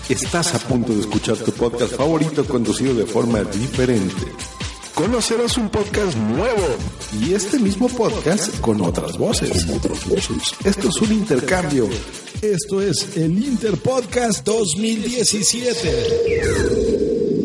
Estás a punto de escuchar tu podcast favorito conducido de forma diferente. Conocerás un podcast nuevo y este mismo podcast con otras voces. Esto es un intercambio. Esto es el Interpodcast 2017.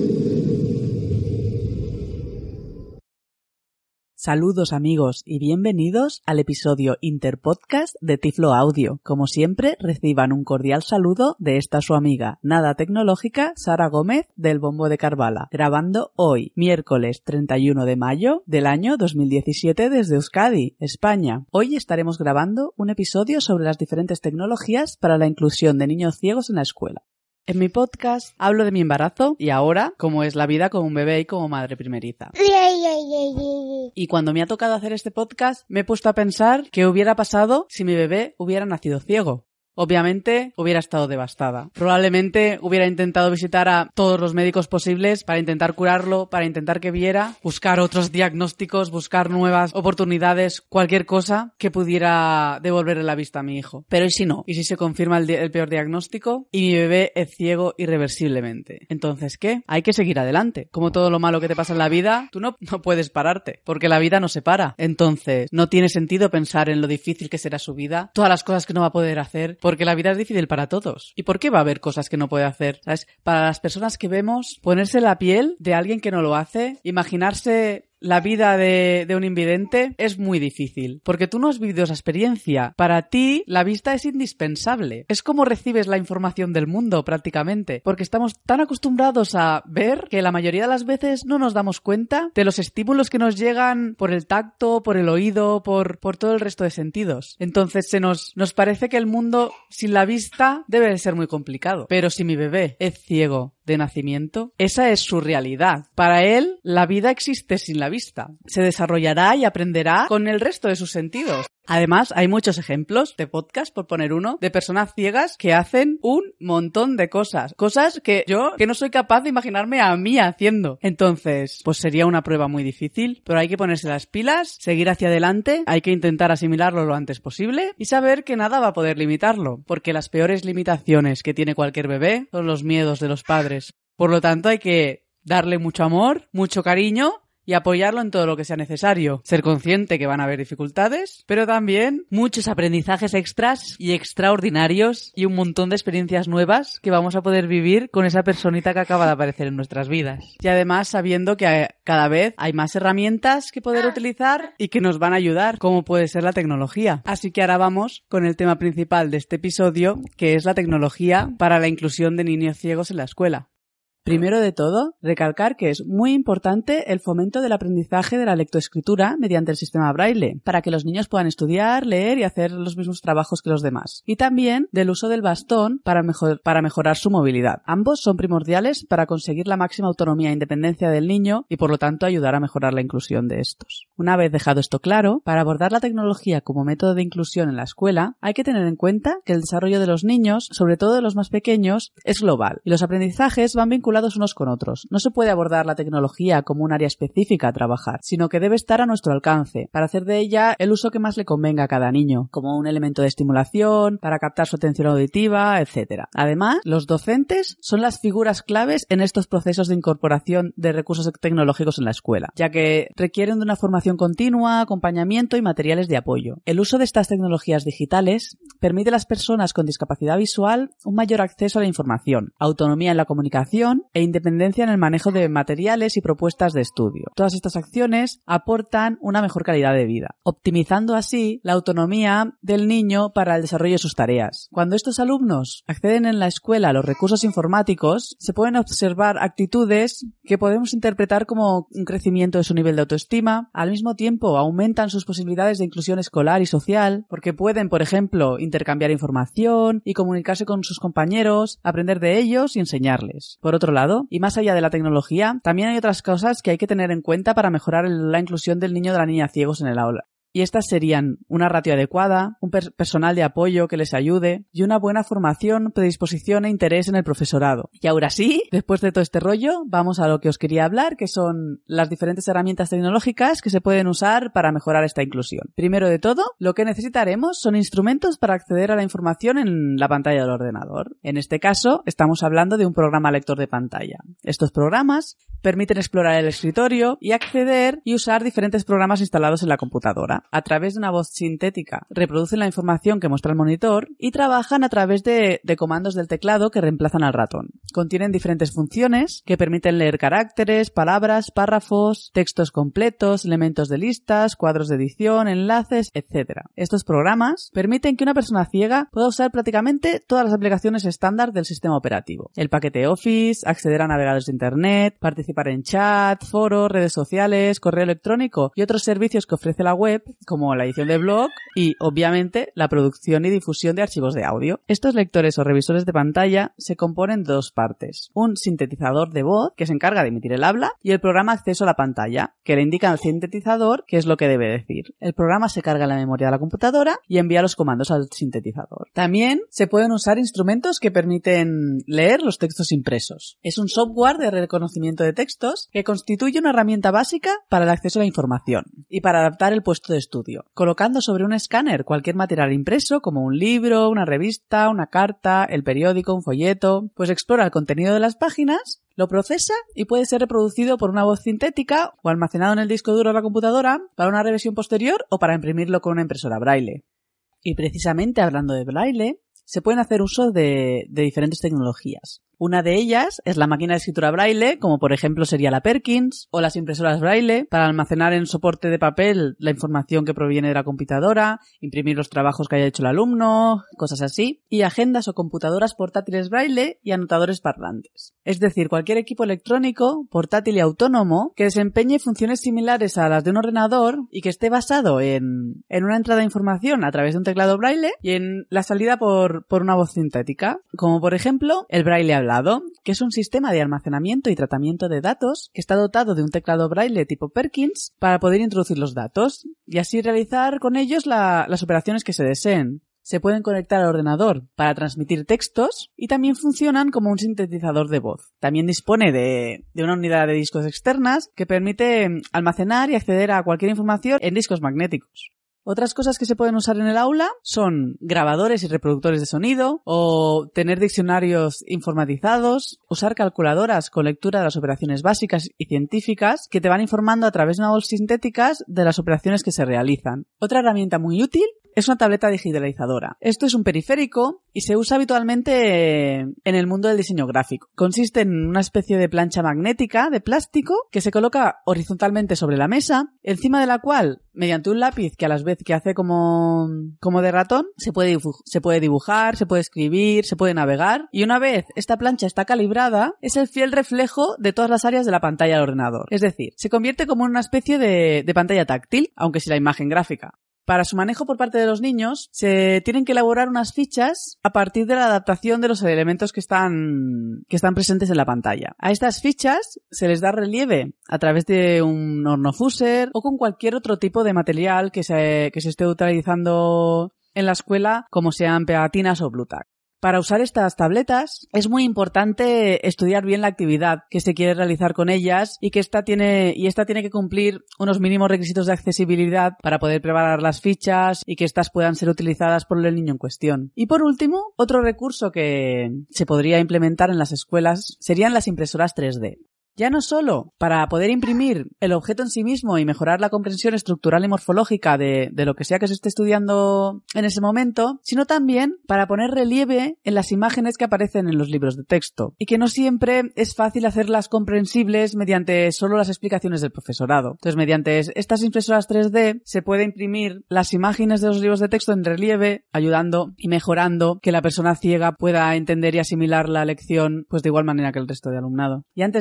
Saludos amigos y bienvenidos al episodio Interpodcast de Tiflo Audio. Como siempre, reciban un cordial saludo de esta su amiga nada tecnológica Sara Gómez del Bombo de Carvala, grabando hoy, miércoles 31 de mayo del año 2017 desde Euskadi, España. Hoy estaremos grabando un episodio sobre las diferentes tecnologías para la inclusión de niños ciegos en la escuela. En mi podcast hablo de mi embarazo y ahora cómo es la vida como un bebé y como madre primeriza. Y cuando me ha tocado hacer este podcast me he puesto a pensar qué hubiera pasado si mi bebé hubiera nacido ciego. Obviamente hubiera estado devastada. Probablemente hubiera intentado visitar a todos los médicos posibles para intentar curarlo, para intentar que viera, buscar otros diagnósticos, buscar nuevas oportunidades, cualquier cosa que pudiera devolverle la vista a mi hijo. Pero ¿y si no? ¿Y si se confirma el peor diagnóstico y mi bebé es ciego irreversiblemente? Entonces, ¿qué? Hay que seguir adelante. Como todo lo malo que te pasa en la vida, tú no puedes pararte, porque la vida no se para. Entonces, no tiene sentido pensar en lo difícil que será su vida, todas las cosas que no va a poder hacer, porque la vida es difícil para todos. ¿Y por qué va a haber cosas que no puede hacer? ¿Sabes? Para las personas que vemos, ponerse la piel de alguien que no lo hace, imaginarse la vida de un invidente es muy difícil, porque tú no has vivido esa experiencia. Para ti, la vista es indispensable. Es como recibes la información del mundo, prácticamente, porque estamos tan acostumbrados a ver que la mayoría de las veces no nos damos cuenta de los estímulos que nos llegan por el tacto, por el oído, por todo el resto de sentidos. Entonces nos parece que el mundo sin la vista debe de ser muy complicado. Pero si mi bebé es ciego de nacimiento, esa es su realidad. Para él, la vida existe sin la vista. Se desarrollará y aprenderá con el resto de sus sentidos. Además, hay muchos ejemplos de podcast, por poner uno, de personas ciegas que hacen un montón de cosas. Cosas que yo no soy capaz de imaginarme a mí haciendo. Entonces, pues sería una prueba muy difícil, pero hay que ponerse las pilas, seguir hacia adelante, hay que intentar asimilarlo lo antes posible y saber que nada va a poder limitarlo, porque las peores limitaciones que tiene cualquier bebé son los miedos de los padres. Por lo tanto, hay que darle mucho amor, mucho cariño y apoyarlo en todo lo que sea necesario. Ser consciente que van a haber dificultades, pero también muchos aprendizajes extras y extraordinarios y un montón de experiencias nuevas que vamos a poder vivir con esa personita que acaba de aparecer en nuestras vidas. Y además sabiendo que cada vez hay más herramientas que poder utilizar y que nos van a ayudar, como puede ser la tecnología. Así que ahora vamos con el tema principal de este episodio, que es la tecnología para la inclusión de niños ciegos en la escuela. Primero de todo, recalcar que es muy importante el fomento del aprendizaje de la lectoescritura mediante el sistema Braille, para que los niños puedan estudiar, leer y hacer los mismos trabajos que los demás. Y también del uso del bastón para mejorar su movilidad. Ambos son primordiales para conseguir la máxima autonomía e independencia del niño y por lo tanto ayudar a mejorar la inclusión de estos. Una vez dejado esto claro, para abordar la tecnología como método de inclusión en la escuela, hay que tener en cuenta que el desarrollo de los niños, sobre todo de los más pequeños, es global y los aprendizajes van vinculados unos con otros. No se puede abordar la tecnología como un área específica a trabajar, sino que debe estar a nuestro alcance, para hacer de ella el uso que más le convenga a cada niño, como un elemento de estimulación, para captar su atención auditiva, etc. Además, los docentes son las figuras claves en estos procesos de incorporación de recursos tecnológicos en la escuela, ya que requieren de una formación continua, acompañamiento y materiales de apoyo. El uso de estas tecnologías digitales permite a las personas con discapacidad visual un mayor acceso a la información, autonomía en la comunicación e independencia en el manejo de materiales y propuestas de estudio. Todas estas acciones aportan una mejor calidad de vida, optimizando así la autonomía del niño para el desarrollo de sus tareas. Cuando estos alumnos acceden en la escuela a los recursos informáticos, se pueden observar actitudes que podemos interpretar como un crecimiento de su nivel de autoestima. Al mismo tiempo, aumentan sus posibilidades de inclusión escolar y social, porque pueden, por ejemplo, intercambiar información y comunicarse con sus compañeros, aprender de ellos y enseñarles. Por otro lado, y más allá de la tecnología, también hay otras cosas que hay que tener en cuenta para mejorar la inclusión del niño o de la niña ciegos en el aula. y estas serían una ratio adecuada, un personal de apoyo que les ayude y una buena formación, predisposición e interés en el profesorado. Y ahora sí, después de todo este rollo, vamos a lo que os quería hablar, que son las diferentes herramientas tecnológicas que se pueden usar para mejorar esta inclusión. Primero de todo, lo que necesitaremos son instrumentos para acceder a la información en la pantalla del ordenador. En este caso, estamos hablando de un programa lector de pantalla. Estos programas permiten explorar el escritorio y acceder y usar diferentes programas instalados en la computadora. A través de una voz sintética, reproducen la información que muestra el monitor y trabajan a través de comandos del teclado que reemplazan al ratón. Contienen diferentes funciones que permiten leer caracteres, palabras, párrafos, textos completos, elementos de listas, cuadros de edición, enlaces, etc. Estos programas permiten que una persona ciega pueda usar prácticamente todas las aplicaciones estándar del sistema operativo. El paquete Office, acceder a navegadores de Internet, participar en chat, foros, redes sociales, correo electrónico y otros servicios que ofrece la web, como la edición de blog y, obviamente, la producción y difusión de archivos de audio. Estos lectores o revisores de pantalla se componen de dos partes. Un sintetizador de voz, que se encarga de emitir el habla, y el programa acceso a la pantalla, que le indica al sintetizador qué es lo que debe decir. El programa se carga en la memoria de la computadora y envía los comandos al sintetizador. También se pueden usar instrumentos que permiten leer los textos impresos. Es un software de reconocimiento de textos que constituye una herramienta básica para el acceso a la información y para adaptar el puesto de estudio, colocando sobre un escáner cualquier material impreso como un libro, una revista, una carta, el periódico, un folleto, pues explora el contenido de las páginas, lo procesa y puede ser reproducido por una voz sintética o almacenado en el disco duro de la computadora para una revisión posterior o para imprimirlo con una impresora braille. Y precisamente hablando de braille, se pueden hacer uso de diferentes tecnologías. Una de ellas es la máquina de escritura braille, como por ejemplo sería la Perkins, o las impresoras braille, para almacenar en soporte de papel la información que proviene de la computadora, imprimir los trabajos que haya hecho el alumno, cosas así, y agendas o computadoras portátiles braille y anotadores parlantes. Es decir, cualquier equipo electrónico, portátil y autónomo que desempeñe funciones similares a las de un ordenador y que esté basado en una entrada de información a través de un teclado braille y en la salida por una voz sintética, como por ejemplo el braille hablado, que es un sistema de almacenamiento y tratamiento de datos que está dotado de un teclado braille tipo Perkins para poder introducir los datos y así realizar con ellos las operaciones que se deseen. Se pueden conectar al ordenador para transmitir textos y también funcionan como un sintetizador de voz. También dispone de una unidad de discos externas que permite almacenar y acceder a cualquier información en discos magnéticos. Otras cosas que se pueden usar en el aula son grabadores y reproductores de sonido, o tener diccionarios informatizados, usar calculadoras con lectura de las operaciones básicas y científicas que te van informando a través de una voz sintéticas de las operaciones que se realizan. Otra herramienta muy útil es una tableta digitalizadora. Esto es un periférico y se usa habitualmente en el mundo del diseño gráfico. Consiste en una especie de plancha magnética de plástico que se coloca horizontalmente sobre la mesa, encima de la cual, mediante un lápiz que a la vez que hace como de ratón, se puede dibujar, se puede escribir, se puede navegar, y una vez esta plancha está calibrada, es el fiel reflejo de todas las áreas de la pantalla del ordenador. Es decir, se convierte como en una especie de pantalla táctil, aunque sin la imagen gráfica. Para su manejo por parte de los niños, se tienen que elaborar unas fichas a partir de la adaptación de los elementos que están presentes en la pantalla. A estas fichas se les da relieve a través de un hornofuser o con cualquier otro tipo de material que se esté utilizando en la escuela, como sean pegatinas o Blu Tack. Para usar estas tabletas es muy importante estudiar bien la actividad que se quiere realizar con ellas y que esta tiene que cumplir unos mínimos requisitos de accesibilidad para poder preparar las fichas y que éstas puedan ser utilizadas por el niño en cuestión. Y por último, otro recurso que se podría implementar en las escuelas serían las impresoras 3D. Ya no solo para poder imprimir el objeto en sí mismo y mejorar la comprensión estructural y morfológica de lo que sea que se esté estudiando en ese momento, sino también para poner relieve en las imágenes que aparecen en los libros de texto y que no siempre es fácil hacerlas comprensibles mediante solo las explicaciones del profesorado. Entonces, mediante estas impresoras 3D se puede imprimir las imágenes de los libros de texto en relieve, ayudando y mejorando que la persona ciega pueda entender y asimilar la lección pues de igual manera que el resto de alumnado. Y antes de acabar,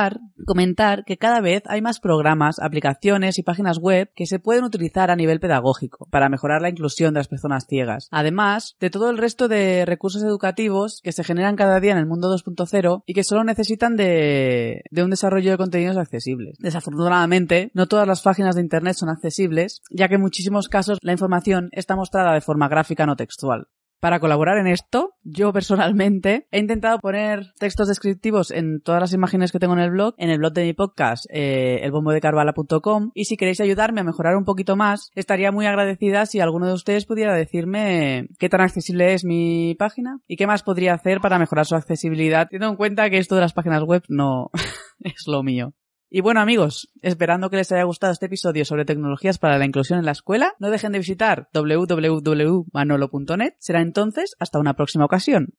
comentar que cada vez hay más programas, aplicaciones y páginas web que se pueden utilizar a nivel pedagógico para mejorar la inclusión de las personas ciegas. Además de todo el resto de recursos educativos que se generan cada día en el mundo 2.0 y que solo necesitan de un desarrollo de contenidos accesibles. Desafortunadamente, no todas las páginas de internet son accesibles, ya que en muchísimos casos la información está mostrada de forma gráfica, no textual. Para colaborar en esto, yo personalmente he intentado poner textos descriptivos en todas las imágenes que tengo en el blog de mi podcast, elbombodecarvala.com, y si queréis ayudarme a mejorar un poquito más, estaría muy agradecida si alguno de ustedes pudiera decirme qué tan accesible es mi página y qué más podría hacer para mejorar su accesibilidad, teniendo en cuenta que esto de las páginas web no es lo mío. Y bueno, amigos, esperando que les haya gustado este episodio sobre tecnologías para la inclusión en la escuela, no dejen de visitar www.manolo.net. Será entonces hasta una próxima ocasión.